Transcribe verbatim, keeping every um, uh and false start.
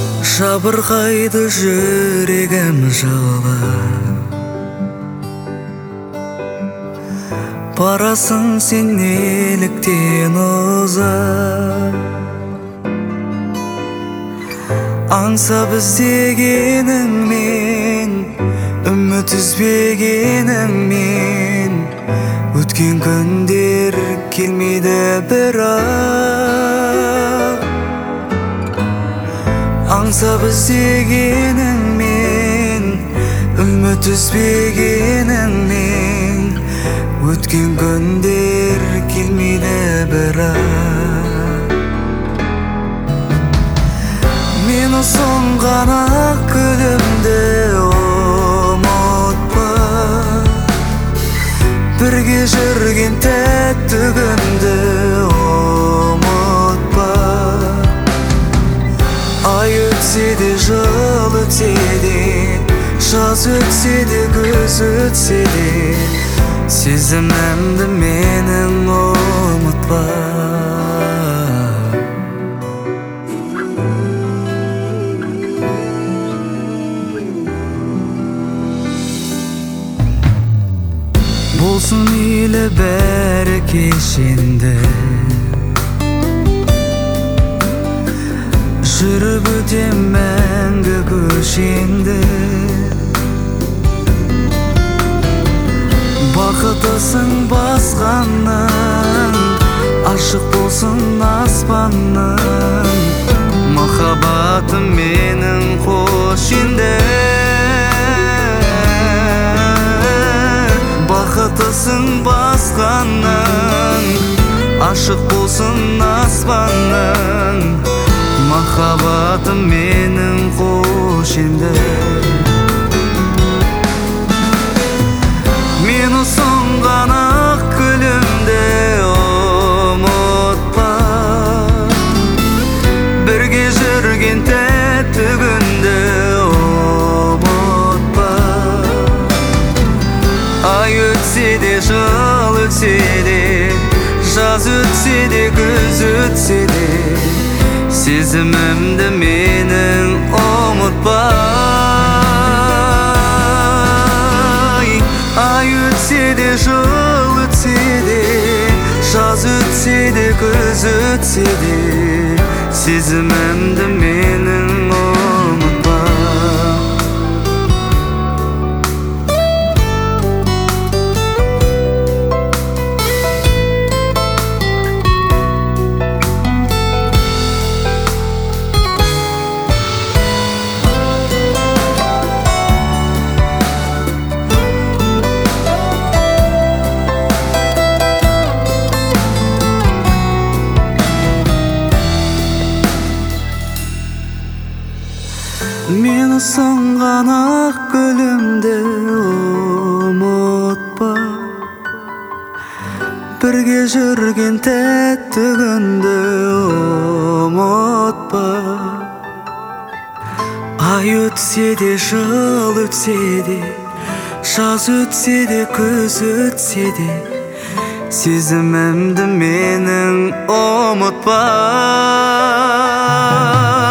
Жабырқайды жүрегім жылы, барасың сен неліктен ұзап. Аңсап іздегеніңмен, үміт үзбегеніңмен, өткен күндер келмейді бірақ. Аңсап іздегеніңмен, үміт үзбегеніңмен, өткен күндер келмейді бірақ. Мені соңған ақ күлімді ұмытпа, бірге жүрген тәтті күнді ұмытпа. Ай өтсе де, жыл өтсе де, жаз өтсе де, күз өтсе де, сезімімді менің ұмытпа. Болсын мейлі бәрі кешенді, жүріп өтем мәңгі көшеңді. Бақыттысың басқаның, ашық болсын аспанның, махаббатым менің қош енді. Бақыттысың басқаның, ашық болсын аспанның, махаббатым менің қош енді. Мені соңған ақ күлімді ұмытпа, бірге жүрген тәтті күнді ұмытпа. Ай өтсе де, жыл өтсе де, жаз өтсе де, күз өтсе де, сезімімді менің ұмытпа. Ай өтсе де, жыл өтсе де, жаз өтсе де, күз өтсе де, сезімімді менің ұмытпа. Мені соңған ақ күлімді ұмытпа, бірге жүрген тәтті күнді ұмытпа. Ай өтсе де, жыл өтсе де, жаз өтсе де, күз өтсе де, сезімімді менің ұмытпа.